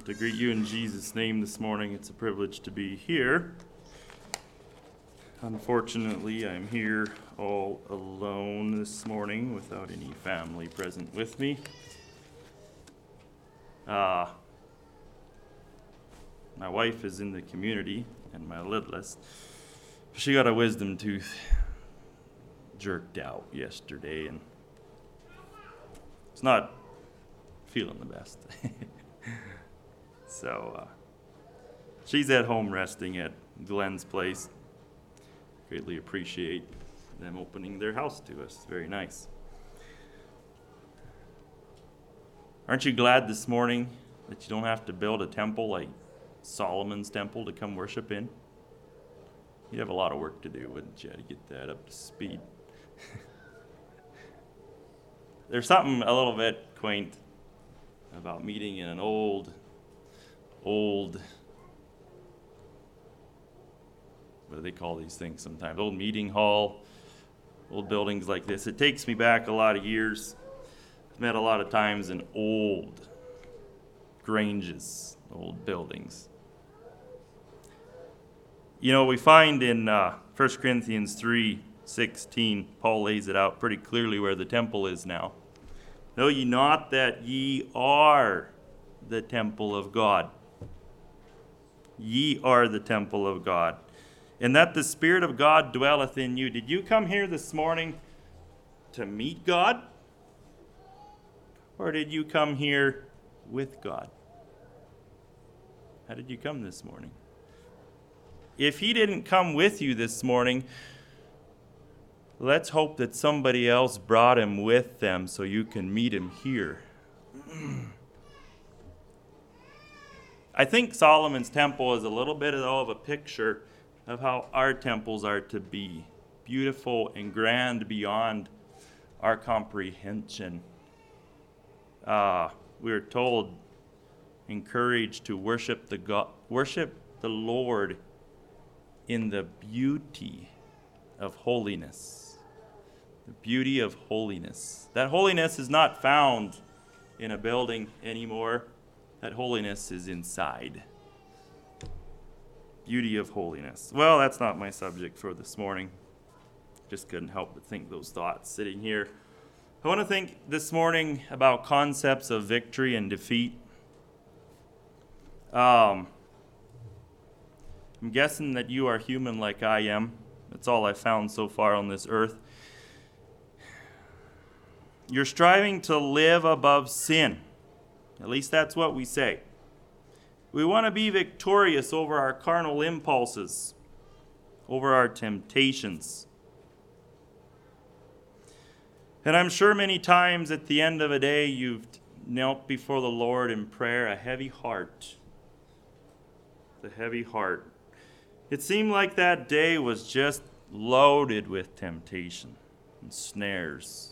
want to greet you in Jesus' name this morning. It's a privilege to be here. Unfortunately, I'm here all alone this morning without any family present with me. My wife is in the community, and my littlest, she got a wisdom tooth jerked out yesterday, and it's not feeling the best. So she's at home resting at Glenn's place. Greatly appreciate them opening their house to us. Very nice. Aren't you glad this morning that you don't have to build a temple like Solomon's temple to come worship in? You'd have a lot of work to do, wouldn't you, to get that up to speed? There's something a little bit quaint about meeting in an old, what do they call these things sometimes? Old meeting hall, old buildings like this. It takes me back a lot of years. I've met a lot of times in old granges, old buildings. You know, we find in 1 Corinthians 3:16, Paul lays it out pretty clearly where the temple is now. Know ye not that ye are the temple of God? Ye are the temple of God, and that the Spirit of God dwelleth in you. Did you come here this morning to meet God? Or did you come here with God? How did you come this morning? If he didn't come with you this morning, let's hope that somebody else brought him with them so you can meet him here. I think Solomon's temple is a little bit of a picture of how our temples are to be. Beautiful and grand beyond our comprehension. We are told, encouraged to worship the Lord in the beauty of holiness. The beauty of holiness. That holiness is not found in a building anymore. That holiness is inside. Beauty of holiness. Well, that's not my subject for this morning. Just couldn't help but think those thoughts sitting here. I want to think this morning about concepts of victory and defeat. I'm guessing that you are human like I am. That's all I've found so far on this earth. You're striving to live above sin. At least that's what we say. We want to be victorious over our carnal impulses, over our temptations. And I'm sure many times at the end of a day you've knelt before the Lord in prayer, a heavy heart. The heavy heart. It seemed like that day was just loaded with temptation and snares.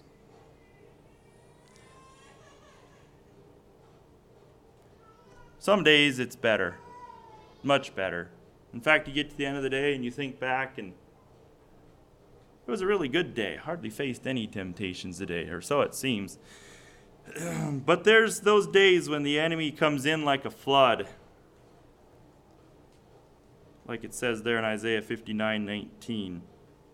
Some days it's better, much better. In fact, you get to the end of the day and you think back and it was a really good day. Hardly faced any temptations today, or so it seems. But there's those days when the enemy comes in like a flood. Like it says there in Isaiah 59:19.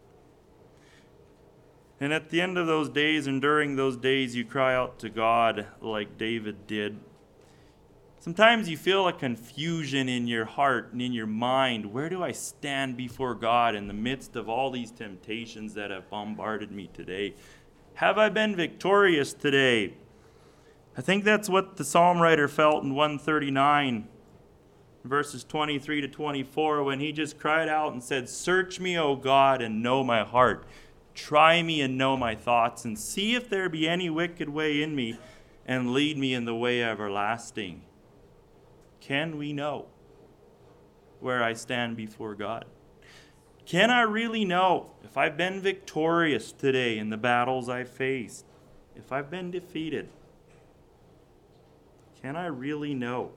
And at the end of those days and during those days, you cry out to God like David did. Sometimes you feel a confusion in your heart and in your mind. Where do I stand before God in the midst of all these temptations that have bombarded me today? Have I been victorious today? I think that's what the psalm writer felt in 139, verses 23 to 24, when he just cried out and said, "Search me, O God, and know my heart. Try me and know my thoughts, and see if there be any wicked way in me, and lead me in the way everlasting." Can we know where I stand before God? Can I really know if I've been victorious today in the battles I faced? If I've been defeated? Can I really know?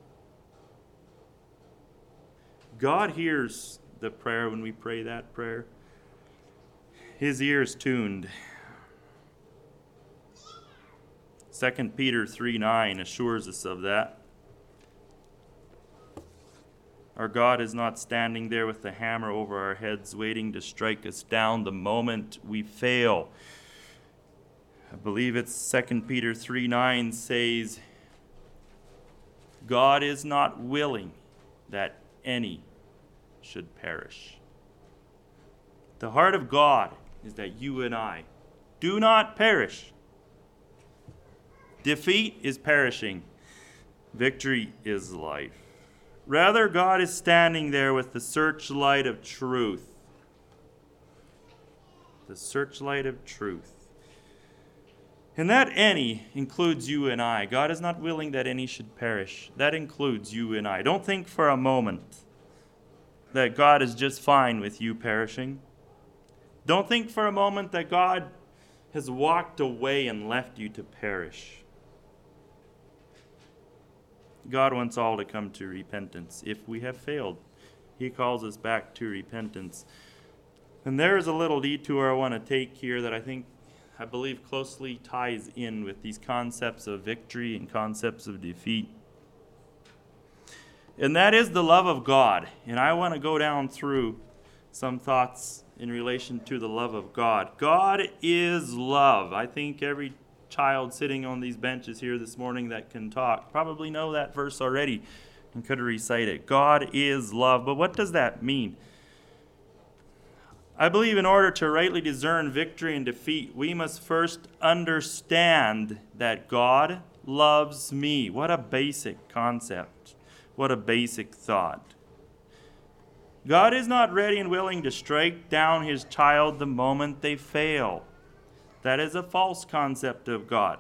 God hears the prayer when we pray that prayer. His ear is tuned. 2 Peter 3:9 assures us of that. Our God is not standing there with the hammer over our heads waiting to strike us down the moment we fail. I believe it's 2 Peter 3:9 says, God is not willing that any should perish. The heart of God is that you and I do not perish. Defeat is perishing. Victory is life. Rather, God is standing there with the searchlight of truth. The searchlight of truth. And that any includes you and I. God is not willing that any should perish. That includes you and I. Don't think for a moment that God is just fine with you perishing. Don't think for a moment that God has walked away and left you to perish. God wants all to come to repentance. If we have failed, He calls us back to repentance. And there is a little detour I want to take here that I believe closely ties in with these concepts of victory and concepts of defeat. And that is the love of God. And I want to go down through some thoughts in relation to the love of God. God is love. I think every child sitting on these benches here this morning that can talk probably know that verse already and could recite it. God is love. But what does that mean? I believe in order to rightly discern victory and defeat, we must first understand that God loves me. What a basic concept. What a basic thought. God is not ready and willing to strike down His child the moment they fail. That is a false concept of God.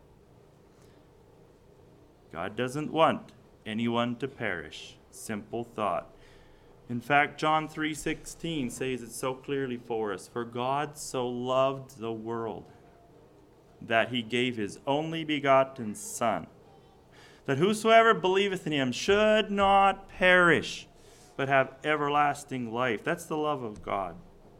God doesn't want anyone to perish. Simple thought. In fact, John 3:16 says it so clearly for us. For God so loved the world that He gave His only begotten Son, that whosoever believeth in Him should not perish, but have everlasting life. That's the love of God.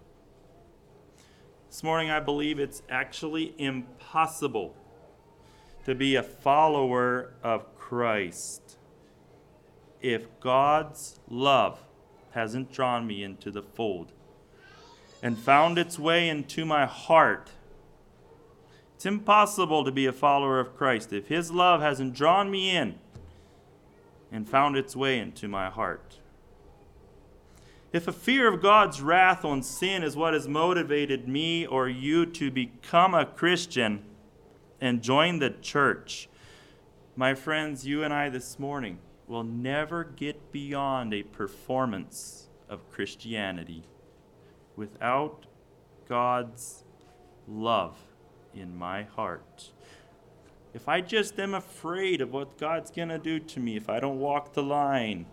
This morning I believe it's actually impossible to be a follower of Christ if God's love hasn't drawn me into the fold and found its way into my heart. It's impossible to be a follower of Christ if His love hasn't drawn me in and found its way into my heart. If a fear of God's wrath on sin is what has motivated me or you to become a Christian and join the church, my friends, you and I this morning will never get beyond a performance of Christianity without God's love in my heart. If I just am afraid of what God's going to do to me if I don't walk the line,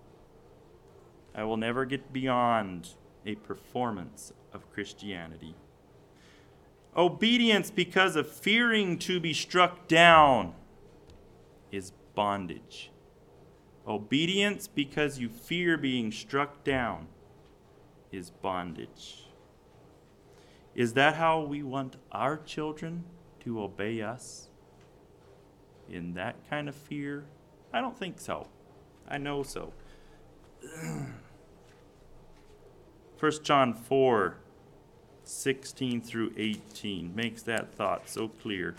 I will never get beyond a performance of Christianity. Obedience because of fearing to be struck down is bondage. Obedience because you fear being struck down is bondage. Is that how we want our children to obey us? In that kind of fear? I don't think so. I know so. 1 John 4:16 through 18 makes that thought so clear.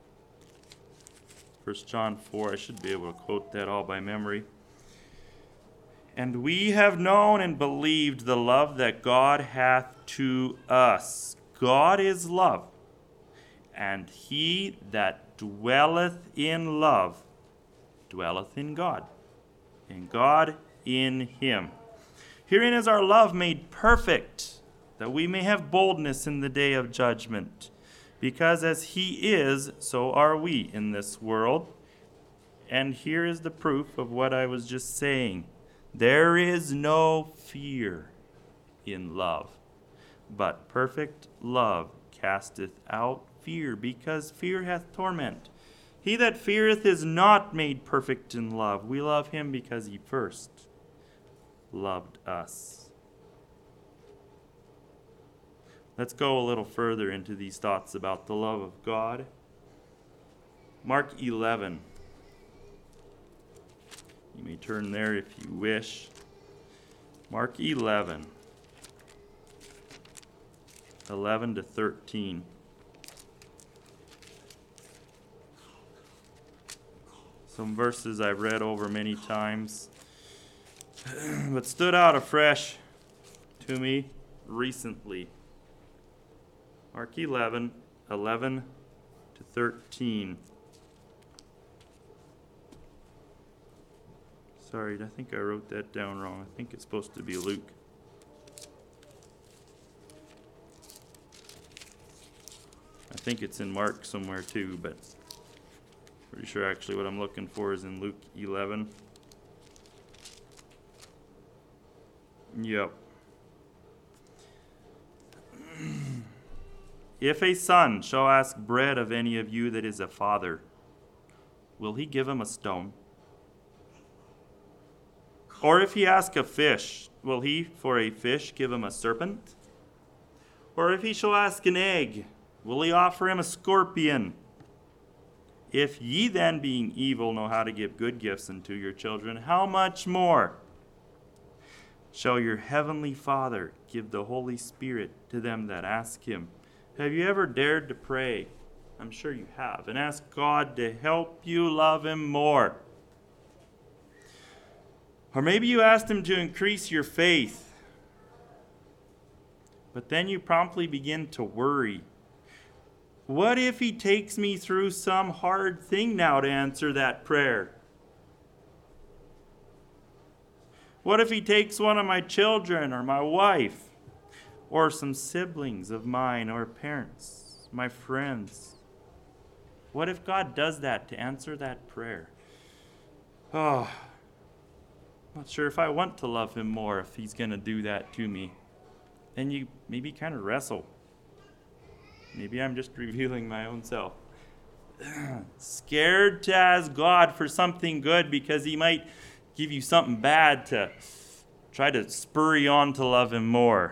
1 John 4, I should be able to quote that all by memory. And we have known and believed the love that God hath to us. God is love, and he that dwelleth in love dwelleth in God, and God in him. Herein is our love made perfect, that we may have boldness in the day of judgment. Because as he is, so are we in this world. And here is the proof of what I was just saying. There is no fear in love, but perfect love casteth out fear, because fear hath torment. He that feareth is not made perfect in love. We love him because he first loved us. Let's go a little further into these thoughts about the love of God. Mark 11. You may turn there if you wish. Mark 11, 11 to 13. Some verses I've read over many times, but stood out afresh to me recently. Mark 11, 11 to 13. Sorry, I think I wrote that down wrong. I think it's supposed to be Luke. I think it's in Mark somewhere too, but pretty sure actually what I'm looking for is in Luke 11. Yep. If a son shall ask bread of any of you that is a father, will he give him a stone? Or if he ask a fish, will he for a fish give him a serpent? Or if he shall ask an egg, will he offer him a scorpion? If ye then, being evil, know how to give good gifts unto your children, how much more shall your heavenly Father give the Holy Spirit to them that ask him? Have you ever dared to pray? I'm sure you have. And ask God to help you love him more. Or maybe you asked him to increase your faith, but then you promptly begin to worry. What if he takes me through some hard thing now to answer that prayer? What if he takes one of my children or my wife or some siblings of mine or parents, my friends? What if God does that to answer that prayer? Oh, not sure if I want to love him more if he's going to do that to me. Then you maybe kind of wrestle. Maybe I'm just revealing my own self. Scared to ask God for something good because he might give you something bad to try to spur you on to love him more.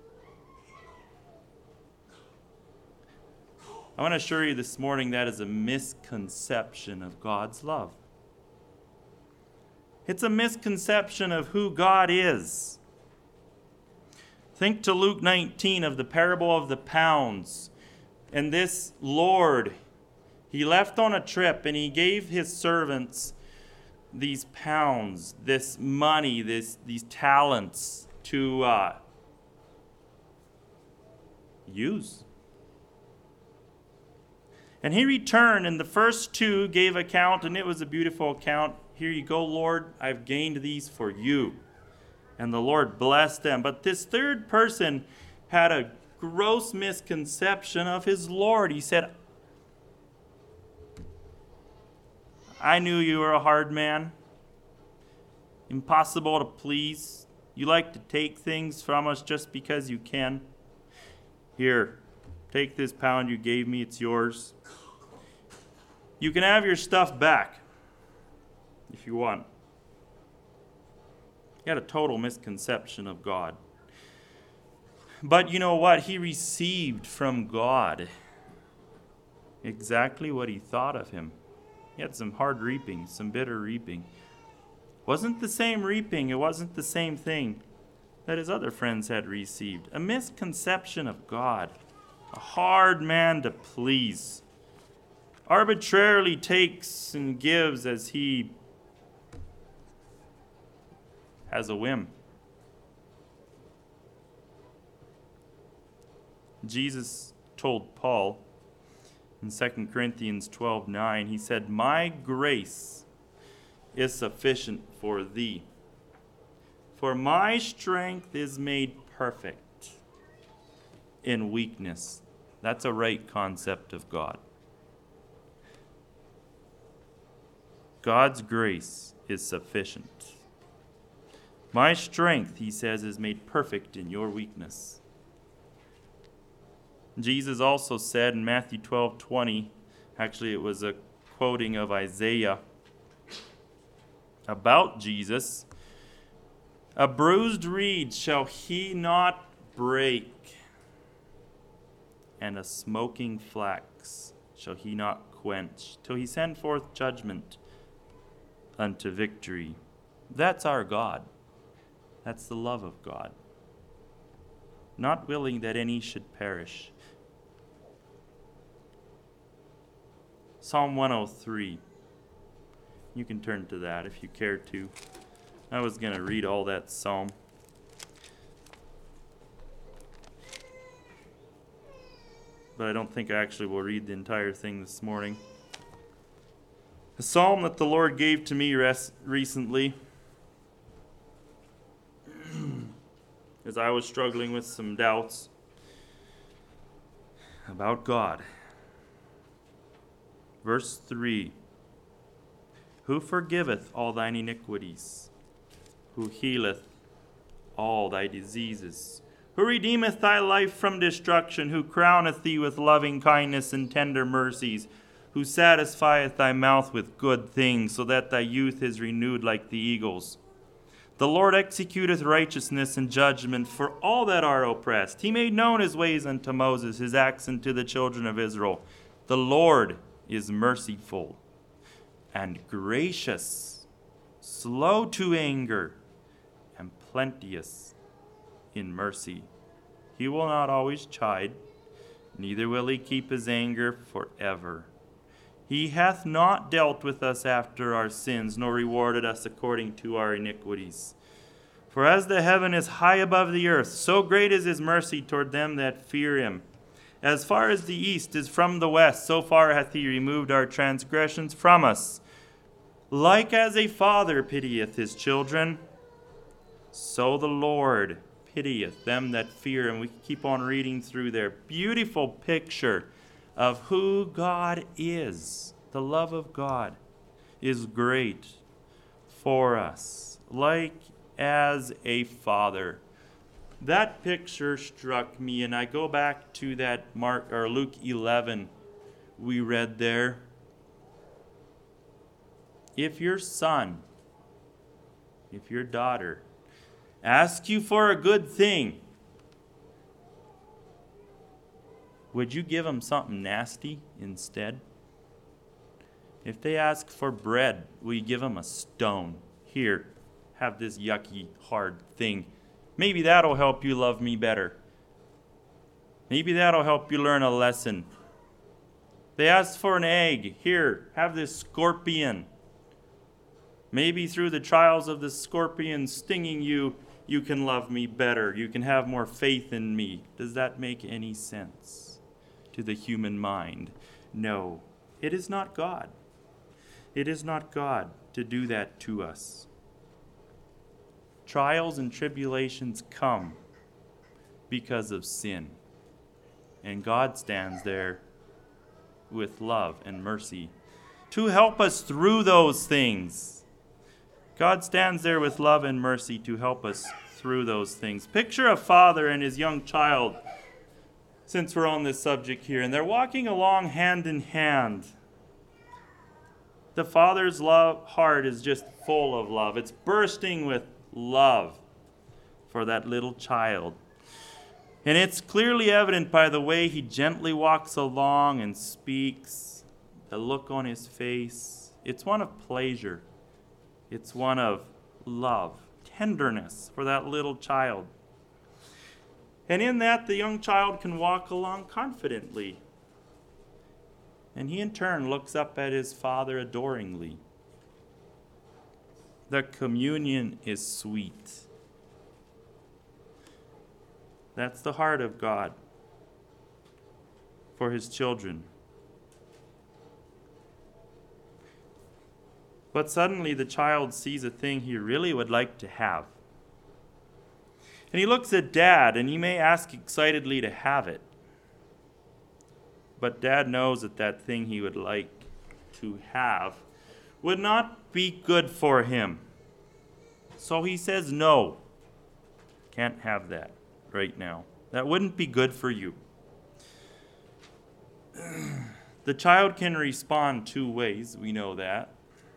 I want to assure you this morning that is a misconception of God's love. It's a misconception of who God is. Think to Luke 19 of the parable of the pounds. And this Lord, he left on a trip and he gave his servants these pounds, this money, these talents to use. And he returned, and the first two gave account, and it was a beautiful account. Here you go, Lord, I've gained these for you. And the Lord blessed them. But this third person had a gross misconception of his Lord. He said, I knew you were a hard man, impossible to please. You like to take things from us just because you can. Here, take this pound you gave me, it's yours. You can have your stuff back if you want. He had a total misconception of God. But you know what? He received from God exactly what he thought of him. He had some hard reaping, some bitter reaping. Wasn't the same reaping, it wasn't the same thing that his other friends had received. A misconception of God. A hard man to please. Arbitrarily takes and gives as he has a whim. Jesus told Paul in 2 Corinthians 12:9, he said, my grace is sufficient for thee, for my strength is made perfect in weakness. That's a right concept of God. God's grace is sufficient. My strength, he says, is made perfect in your weakness. Jesus also said in Matthew 12:20, actually it was a quoting of Isaiah about Jesus, a bruised reed shall he not break, and a smoking flax shall he not quench, till he send forth judgment unto victory. That's our God. That's the love of God. Not willing that any should perish. Psalm 103. You can turn to that if you care to. I was going to read all that psalm. But I don't think I actually will read the entire thing this morning. A psalm that the Lord gave to me recently as I was struggling with some doubts about God. Verse 3. Who forgiveth all thine iniquities? Who healeth all thy diseases? Who redeemeth thy life from destruction? Who crowneth thee with loving kindness and tender mercies? Who satisfieth thy mouth with good things, so that thy youth is renewed like the eagles? The Lord executeth righteousness and judgment for all that are oppressed. He made known his ways unto Moses, his acts unto the children of Israel. The Lord is merciful and gracious, slow to anger, and plenteous in mercy. He will not always chide, neither will he keep his anger forever. He hath not dealt with us after our sins, nor rewarded us according to our iniquities. For as the heaven is high above the earth, so great is his mercy toward them that fear him. As far as the east is from the west, so far hath he removed our transgressions from us. Like as a father pitieth his children, so the Lord pitieth them that fear him. We keep on reading through their beautiful picture of who God is. The love of God is great for us, like as a father. That picture struck me, and I go back to that Luke 11 we read there. If your son, if your daughter asks you for a good thing, would you give them something nasty instead? If they ask for bread, will you give them a stone? Here, have this yucky, hard thing. Maybe that'll help you love me better. Maybe that'll help you learn a lesson. They ask for an egg. Here, have this scorpion. Maybe through the trials of the scorpion stinging you, you can love me better. You can have more faith in me. Does that make any sense to the human mind? No, it is not God. It is not God to do that to us. Trials and tribulations come because of sin. And God stands there with love and mercy to help us through those things. God stands there with love and mercy to help us through those things. Picture a father and his young child, since we're on this subject here, and they're walking along hand in hand. The father's heart is just full of love. It's bursting with love for that little child. And it's clearly evident by the way he gently walks along and speaks, the look on his face. It's one of pleasure. It's one of love, tenderness for that little child. And in that, the young child can walk along confidently. And he in turn looks up at his father adoringly. The communion is sweet. That's the heart of God for his children. But suddenly the child sees a thing he really would like to have. And he looks at Dad, and he may ask excitedly to have it. But Dad knows that that thing he would like to have would not be good for him. So he says, no, can't have that right now. That wouldn't be good for you. The child can respond two ways, we know that.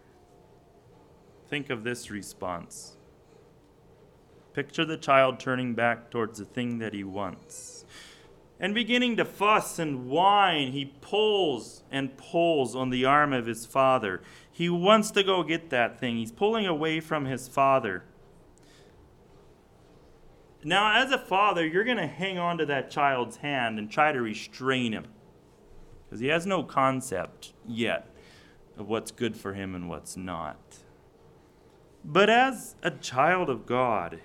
Think of this response. Picture the child turning back towards the thing that he wants. And beginning to fuss and whine, he pulls and pulls on the arm of his father. He wants to go get that thing. He's pulling away from his father. Now, as a father, you're going to hang on to that child's hand and try to restrain him, because he has no concept yet of what's good for him and what's not. But as a child of God,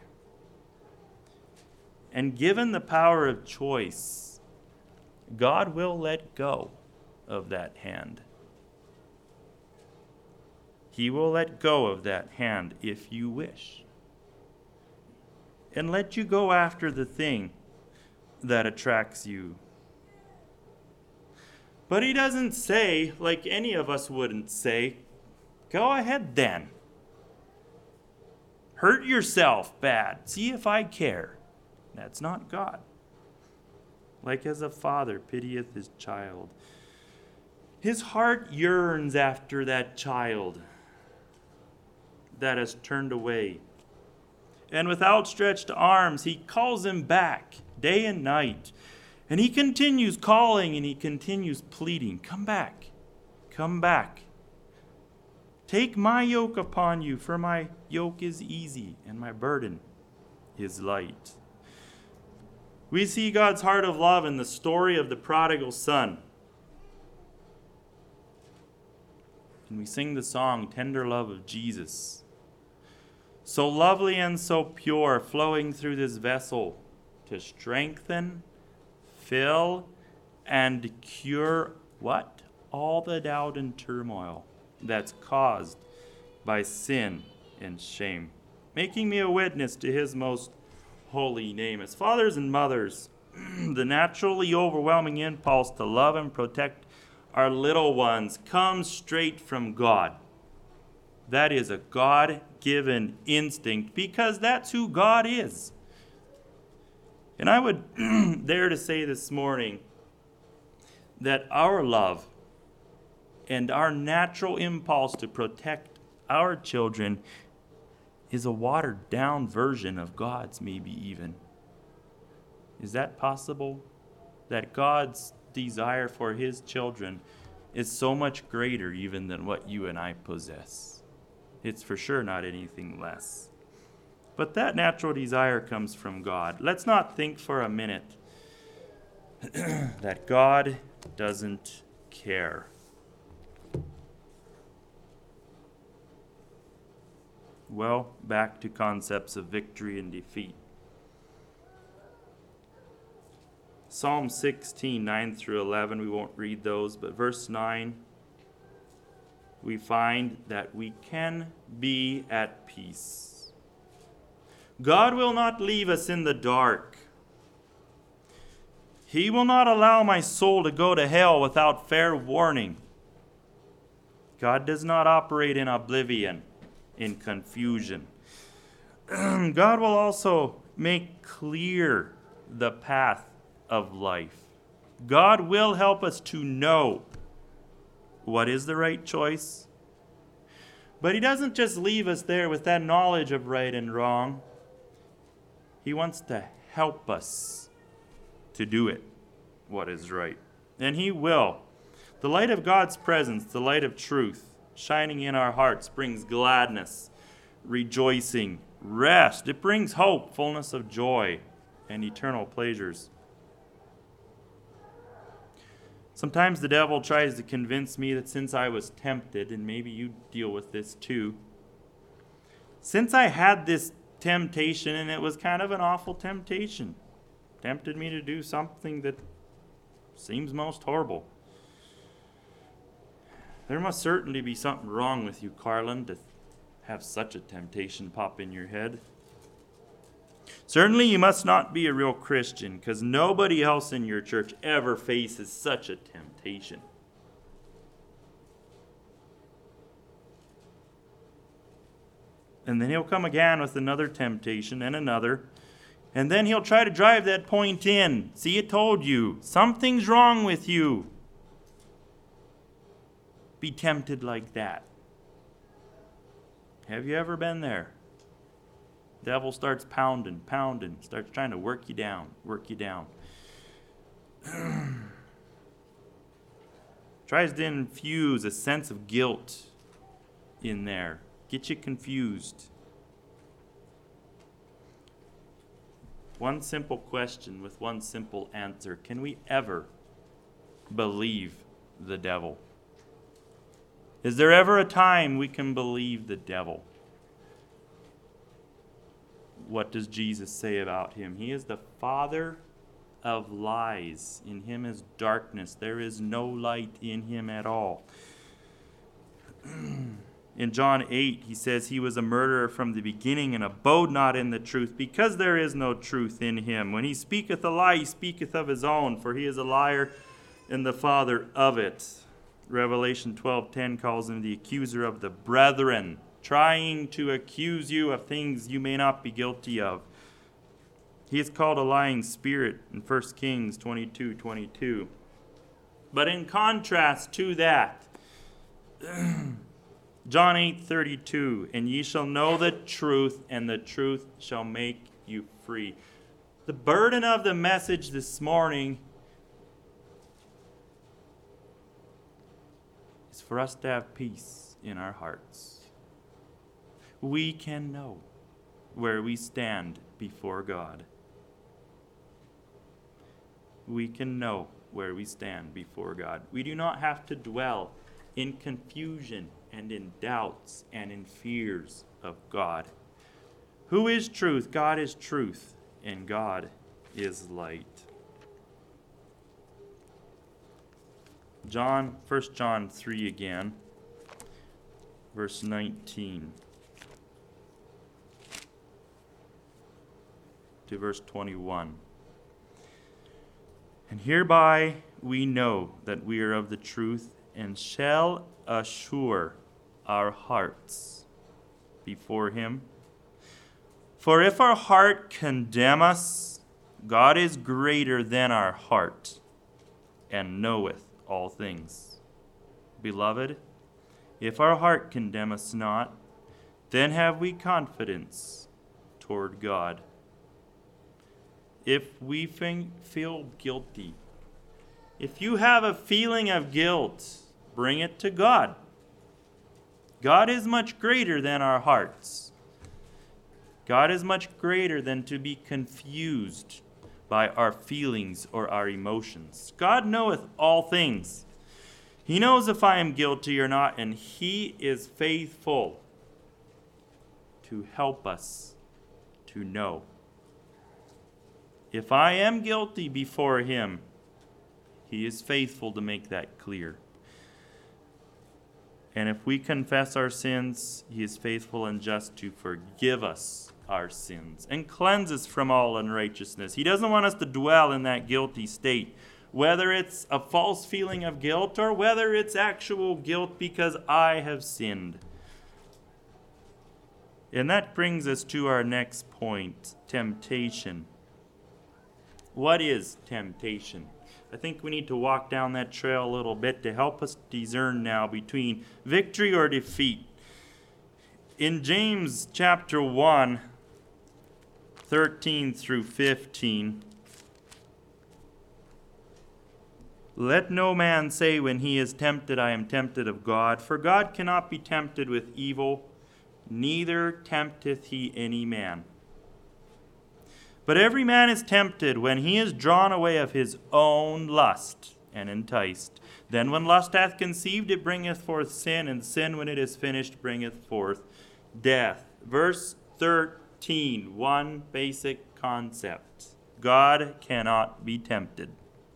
and given the power of choice, God will let go of that hand. He will let go of that hand if you wish, and let you go after the thing that attracts you. But he doesn't say, like any of us wouldn't say, go ahead then. Hurt yourself bad. See if I care. That's not God. Like as a father pitieth his child. His heart yearns after that child that has turned away. And with outstretched arms, he calls him back day and night. And he continues calling and he continues pleading, come back, come back. Take my yoke upon you, for my yoke is easy and my burden is light. We see God's heart of love in the story of the prodigal son. And we sing the song, Tender Love of Jesus. So lovely and so pure, flowing through this vessel to strengthen, fill, and cure what? All the doubt and turmoil that's caused by sin and shame, making me a witness to his most holy name. As fathers and mothers, the naturally overwhelming impulse to love and protect our little ones comes straight from God. That is a God-given instinct, because that's who God is. And I would dare to say this morning that our love and our natural impulse to protect our children is a watered-down version of God's, maybe even. Is that possible? That God's desire for his children is so much greater even than what you and I possess. It's for sure not anything less. But that natural desire comes from God. Let's not think for a minute that God doesn't care. Well, back to concepts of victory and defeat. Psalm 16, 9 through 11, we won't read those, but verse 9, we find that we can be at peace. God will not leave us in the dark. He will not allow my soul to go to hell without fair warning. God does not operate in oblivion, in confusion. God will also make clear the path of life. God will help us to know what is the right choice. But he doesn't just leave us there with that knowledge of right and wrong. He wants to help us to do it, what is right. And he will. The light of God's presence, the light of truth, shining in our hearts brings gladness, rejoicing, rest. It brings hope, fullness of joy, and eternal pleasures. Sometimes the devil tries to convince me that since I was tempted, and maybe you deal with this too, since I had this temptation, and it was kind of an awful temptation, tempted me to do something that seems most horrible. There must certainly be something wrong with you, Carlin, to have such a temptation pop in your head. Certainly you must not be a real Christian, because nobody else in your church ever faces such a temptation. And then he'll come again with another temptation and another. And then he'll try to drive that point in. See, it told you. Something's wrong with you. Be tempted like that. Have you ever been there? Devil starts pounding, starts trying to work you down. Tries to infuse a sense of guilt in there. Get you confused. One simple question with one simple answer. Can we ever believe the devil? Is there ever a time we can believe the devil? What does Jesus say about him? He is the father of lies. In him is darkness. There is no light in him at all. In John 8, he says he was a murderer from the beginning and abode not in the truth, because there is no truth in him. When he speaketh a lie, he speaketh of his own, for he is a liar and the father of it. Revelation 12:10 calls him the accuser of the brethren, trying to accuse you of things you may not be guilty of. He is called a lying spirit in 1 Kings 22:22. But in contrast to that, John 8:32, and ye shall know the truth, and the truth shall make you free. The burden of the message this morning is for us to have peace in our hearts. We can know where we stand before God. We can know where we stand before God. We do not have to dwell in confusion and in doubts and in fears of God. Who is truth? God is truth, and God is light. 1 John 3 again, verse 19 to verse 21. And hereby we know that we are of the truth, and shall assure our hearts before him. For if our heart condemn us, God is greater than our heart, and knoweth all things. Beloved, if our heart condemn us not, then have we confidence toward God. If we feel guilty, if you have a feeling of guilt, bring it to God. God is much greater than our hearts. God is much greater than to be confused by our feelings or our emotions. God knoweth all things. He knows if I am guilty or not, and he is faithful to help us to know. If I am guilty before him, he is faithful to make that clear. And if we confess our sins, he is faithful and just to forgive us our sins and cleanse us from all unrighteousness. He doesn't want us to dwell in that guilty state, whether it's a false feeling of guilt or whether it's actual guilt because I have sinned. And that brings us to our next point, temptation. What is temptation? I think we need to walk down that trail a little bit to help us discern now between victory or defeat. In James chapter 1, 13 through 15, let no man say when he is tempted, I am tempted of God. For God cannot be tempted with evil, neither tempteth he any man. But every man is tempted when he is drawn away of his own lust and enticed. Then when lust hath conceived, it bringeth forth sin, and sin, when it is finished, bringeth forth death. Verse 13, one basic concept. God cannot be tempted.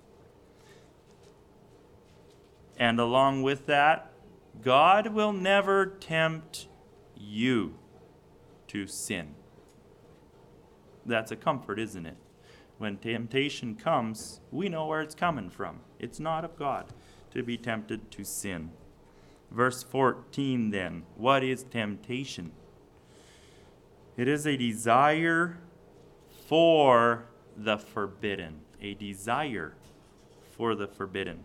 And along with that, God will never tempt you to sin. That's a comfort, isn't it? When temptation comes, we know where it's coming from. It's not of God to be tempted to sin. Verse 14 then, what is temptation? It is a desire for the forbidden. A desire for the forbidden.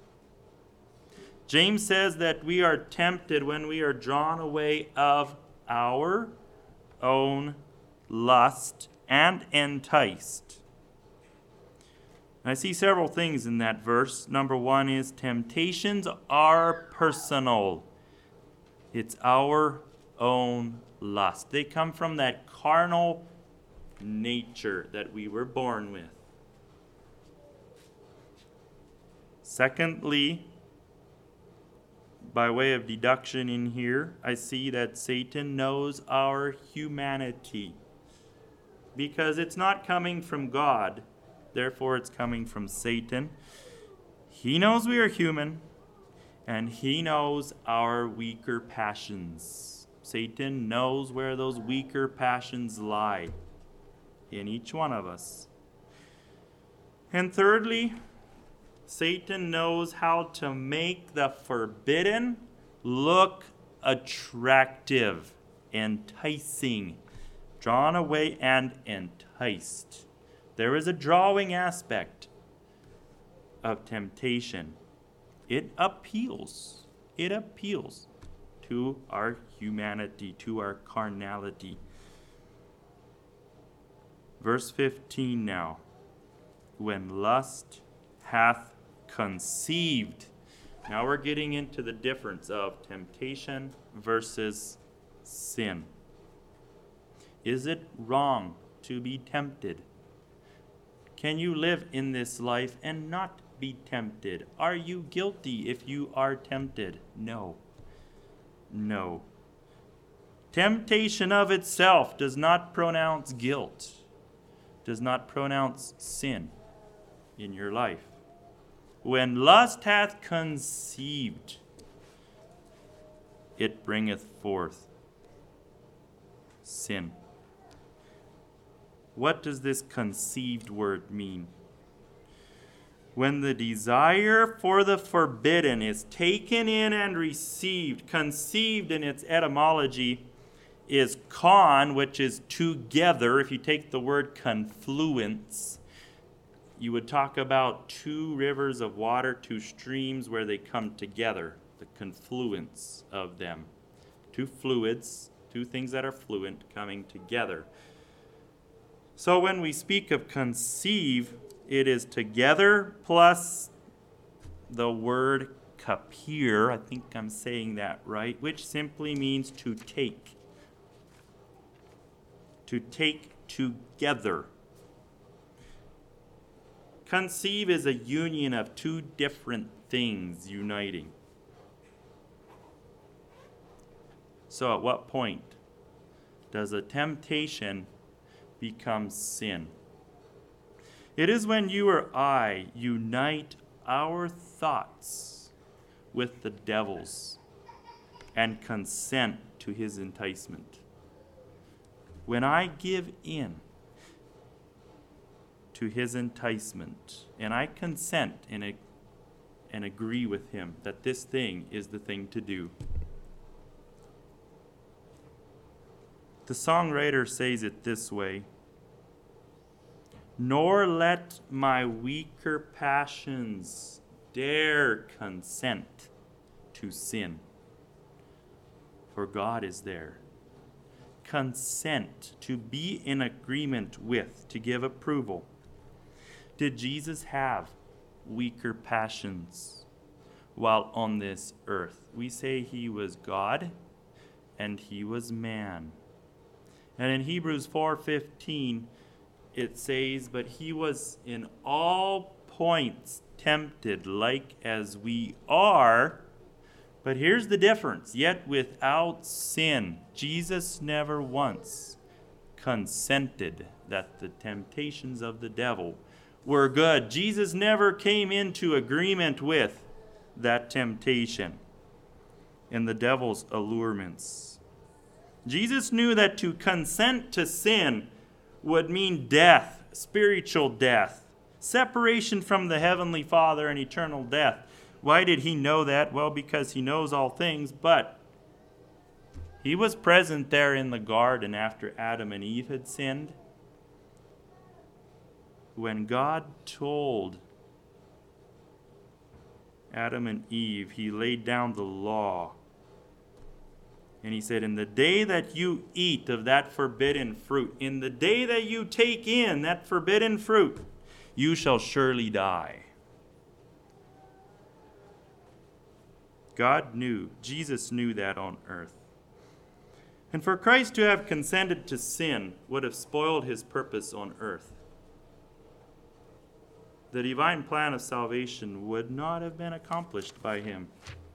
James says that we are tempted when we are drawn away of our own lust and enticed. I see several things in that verse. Number one is temptations are personal. It's our own lust. They come from that carnal nature that we were born with. Secondly, by way of deduction in here, I see that Satan knows our humanity. Because it's not coming from God, therefore it's coming from Satan. He knows we are human, and he knows our weaker passions. Satan knows where those weaker passions lie in each one of us. And thirdly, Satan knows how to make the forbidden look attractive, enticing, drawn away and enticed. There is a drawing aspect of temptation. It appeals. It appeals to our humanity, to our carnality. Verse 15 now. When lust hath conceived. Now we're getting into the difference of temptation versus sin. Is it wrong to be tempted? Can you live in this life and not be tempted? Are you guilty if you are tempted? No. No. Temptation of itself does not pronounce guilt, does not pronounce sin in your life. When lust hath conceived, it bringeth forth sin. What does this conceived word mean? When the desire for the forbidden is taken in and received, conceived in its etymology is con, which is together. If you take the word confluence, you would talk about two rivers of water, two streams where they come together, the confluence of them. Two fluids, two things that are fluent coming together. So when we speak of conceive, it is together plus the word kapir, I think I'm saying that right, which simply means to take. To take together. Conceive is a union of two different things uniting. So at what point does a temptation become sin? It is when you or I unite our thoughts with the devil's and consent to his enticement. When I give in to his enticement, and I consent and agree with him that this thing is the thing to do. The songwriter says it this way: nor let my weaker passions dare consent to sin, for God is there. Consent, to be in agreement with, to give approval. Did Jesus have weaker passions while on this earth? We say he was God and he was man. And in Hebrews 4:15, it says, but he was in all points tempted like as we are. But here's the difference. Yet without sin, Jesus never once consented that the temptations of the devil were good. Jesus never came into agreement with that temptation and the devil's allurements. Jesus knew that to consent to sin would mean death, spiritual death, separation from the Heavenly Father and eternal death. Why did he know that? Well, because he knows all things, but he was present there in the garden after Adam and Eve had sinned. When God told Adam and Eve, he laid down the law. And he said, in the day that you eat of that forbidden fruit, in the day that you take in that forbidden fruit, you shall surely die. God knew, Jesus knew that on earth. And for Christ to have consented to sin would have spoiled his purpose on earth. The divine plan of salvation would not have been accomplished by him.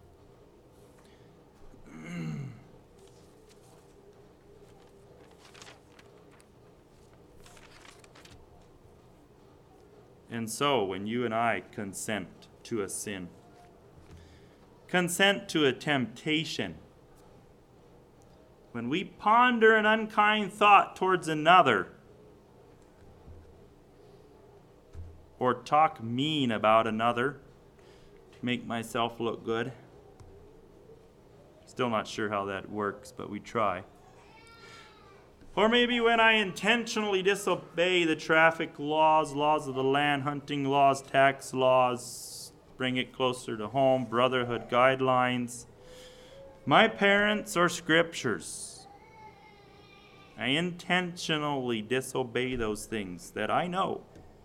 And so, when you and I consent to a sin, consent to a temptation, when we ponder an unkind thought towards another, or talk mean about another to make myself look good, still not sure how that works, but we try. Or maybe when I intentionally disobey the traffic laws, laws of the land, hunting laws, tax laws, bring it closer to home, brotherhood guidelines, my parents or scriptures, I intentionally disobey those things that I know.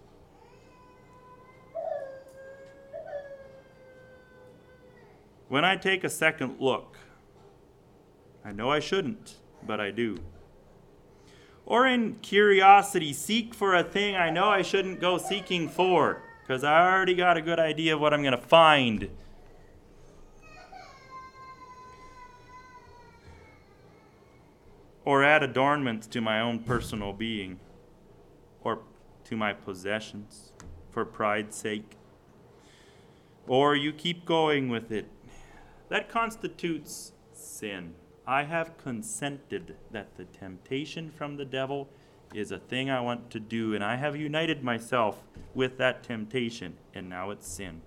When I take a second look, I know I shouldn't, but I do. Or in curiosity, seek for a thing I know I shouldn't go seeking for, because I already got a good idea of what I'm going to find. Or add adornments to my own personal being, or to my possessions, for pride's sake. Or you keep going with it. That constitutes sin. I have consented that the temptation from the devil is a thing I want to do, and I have united myself with that temptation, and now it's sin.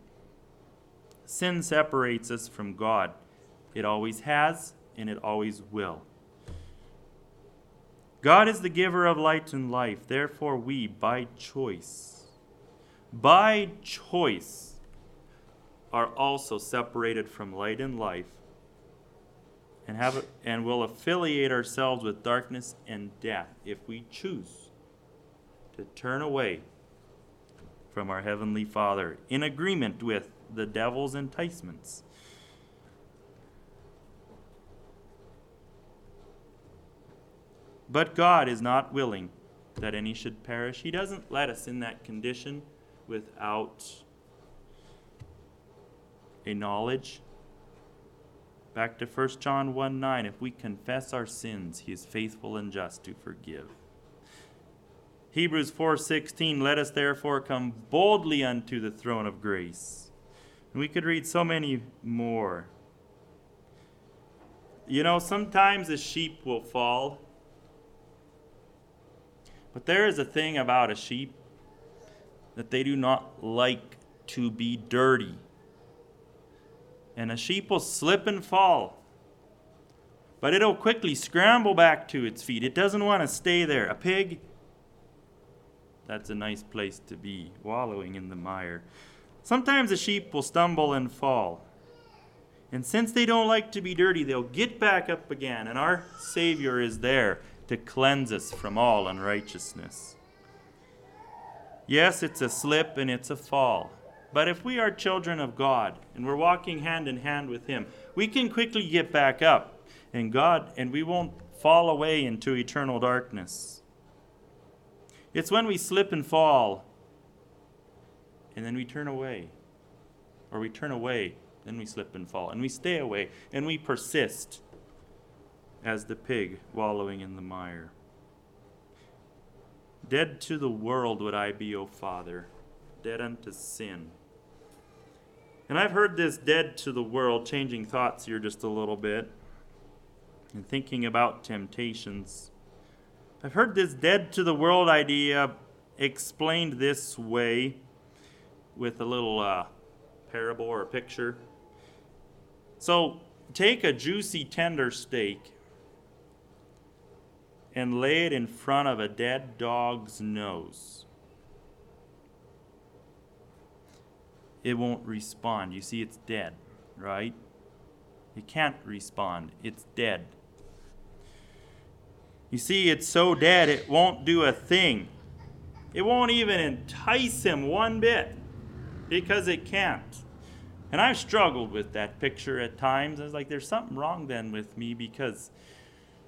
Sin separates us from God. It always has, and it always will. God is the giver of light and life. Therefore, we, by choice, are also separated from light and life, and will affiliate ourselves with darkness and death if we choose to turn away from our Heavenly Father in agreement with the devil's enticements. But God is not willing that any should perish. He doesn't let us in that condition without a knowledge. Back to 1 John 1:9, if we confess our sins, he is faithful and just to forgive. Hebrews 4:16, let us therefore come boldly unto the throne of grace. And we could read so many more. You know, sometimes a sheep will fall. But there is a thing about a sheep that they do not like to be dirty. And a sheep will slip and fall. But it'll quickly scramble back to its feet. It doesn't want to stay there. A pig, that's a nice place to be, wallowing in the mire. Sometimes a sheep will stumble and fall. And since they don't like to be dirty, they'll get back up again. And our Savior is there to cleanse us from all unrighteousness. Yes, it's a slip and it's a fall. But if we are children of God and we're walking hand in hand with him, we can quickly get back up and we won't fall away into eternal darkness. It's when we slip and fall and then we turn away. Or we turn away, then we slip and fall. And we stay away and we persist as the pig wallowing in the mire. Dead to the world would I be, O Father, dead unto sin. And I've heard this dead to the world, changing thoughts here just a little bit, and thinking about temptations. I've heard this dead to the world idea explained this way with a little parable or a picture. So take a juicy, tender steak and lay it in front of a dead dog's nose. It won't respond. You see, it's dead, right? It can't respond. It's dead. You see, it's so dead, it won't do a thing. It won't even entice him one bit because it can't. And I've struggled with that picture at times. I was like, there's something wrong then with me because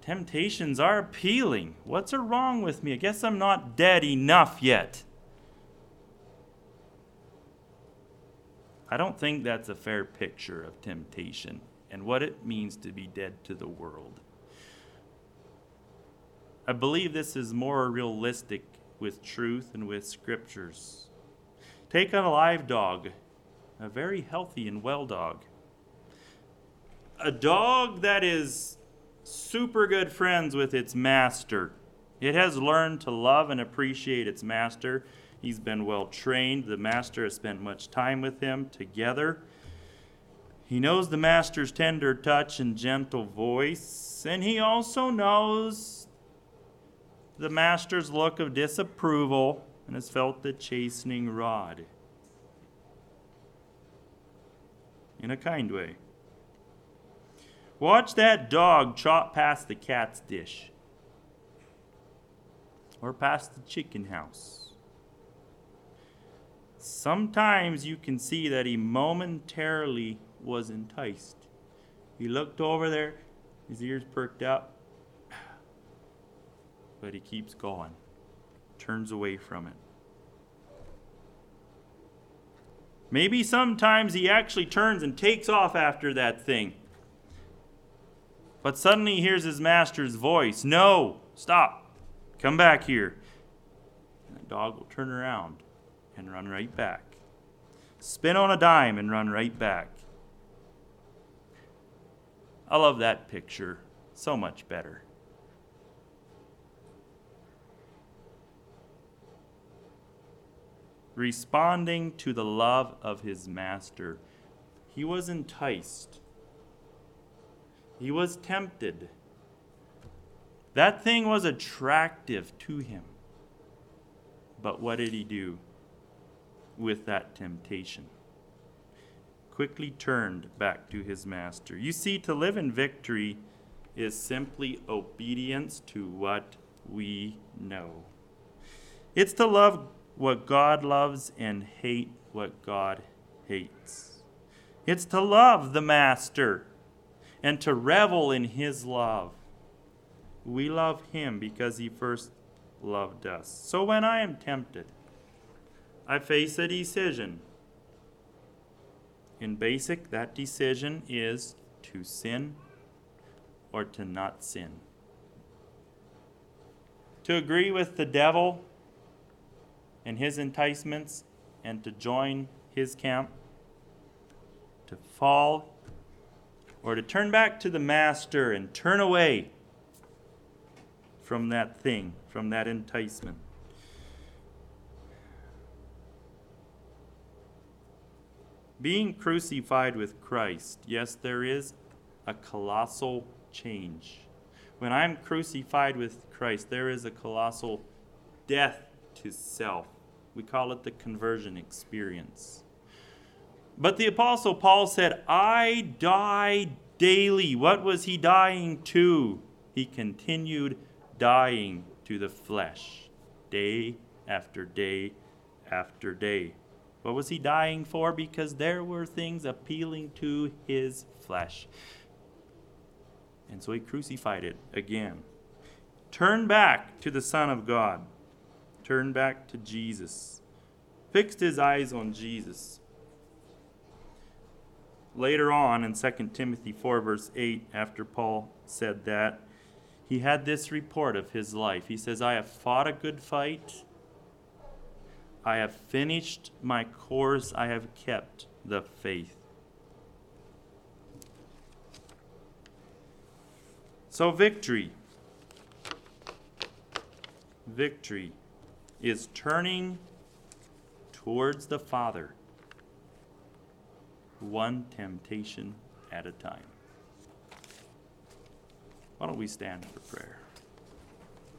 Temptations are appealing. What's wrong with me? I guess I'm not dead enough yet. I don't think that's a fair picture of temptation and what it means to be dead to the world. I believe this is more realistic with truth and with scriptures. Take a live dog, a very healthy and well dog. A dog that is super good friends with its master. It has learned to love and appreciate its master. He's been well trained. The master has spent much time with him together. He knows the master's tender touch and gentle voice, and he also knows the master's look of disapproval and has felt the chastening rod in a kind way. Watch that dog trot past the cat's dish or past the chicken house. Sometimes you can see that he momentarily was enticed. He looked over there, his ears perked up, but he keeps going, turns away from it. Maybe sometimes he actually turns and takes off after that thing. But suddenly he hears his master's voice. No, stop, come back here. And the dog will turn around and run right back. Spin on a dime and run right back. I love that picture so much better. Responding to the love of his master, he was enticed. He was tempted. That thing was attractive to him. But what did he do with that temptation? Quickly turned back to his master. You see, to live in victory is simply obedience to what we know. It's to love what God loves and hate what God hates. It's to love the master and to revel in his love. We love him because he first loved us. So when I am tempted, I face a decision. In basic, that decision is to sin or to not sin. To agree with the devil and his enticements and to join his camp, to fall, or to turn back to the master and turn away from that thing, from that enticement. Being crucified with Christ, yes, there is a colossal change. When I'm crucified with Christ, there is a colossal death to self. We call it the conversion experience. But the Apostle Paul said, I die daily. What was he dying to? He continued dying to the flesh, day after day after day. What was he dying for? Because there were things appealing to his flesh. And so he crucified it again. Turn back to the Son of God. Turn back to Jesus. Fixed his eyes on Jesus. Later on in 2 Timothy 4 verse 8, after Paul said that, he had this report of his life. He says, I have fought a good fight. I have finished my course. I have kept the faith. So victory is turning towards the Father, one temptation at a time. Why don't we stand for prayer?